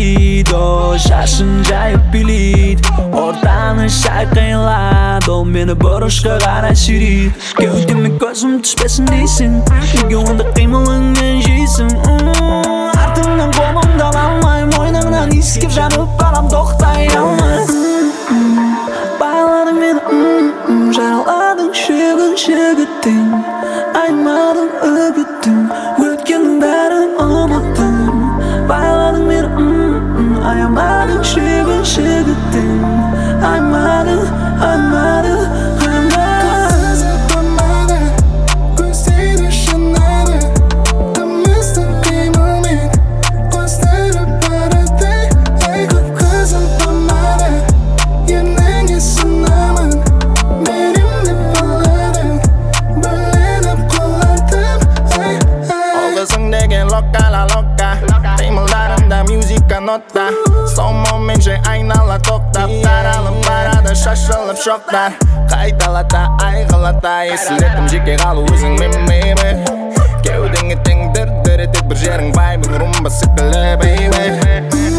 билейді шашын жайып билейді ортаны шайқайлады ол мені бұрышқа қарай сүйрейді кеудеме көзім түспесін дейсің неге онда қимылыңмен жейсің артыңнан қолымды ала алмаймын мойныңнан иіскеп жанып барам тоқтай алмай байладың мені жараладың жігіттің аймадың үгіттің өткеннің бәрін ұмыттың байладың мені аямадың жігіттің аймадың Сонымен же айнала тоқтап таралып барады шашылып шоқтар қайталата айғалата есілдетім жеке қалу өзіңмен бейбі кеудеңе тең дір-дір етек бір жерің вайбы румба секілді бейбі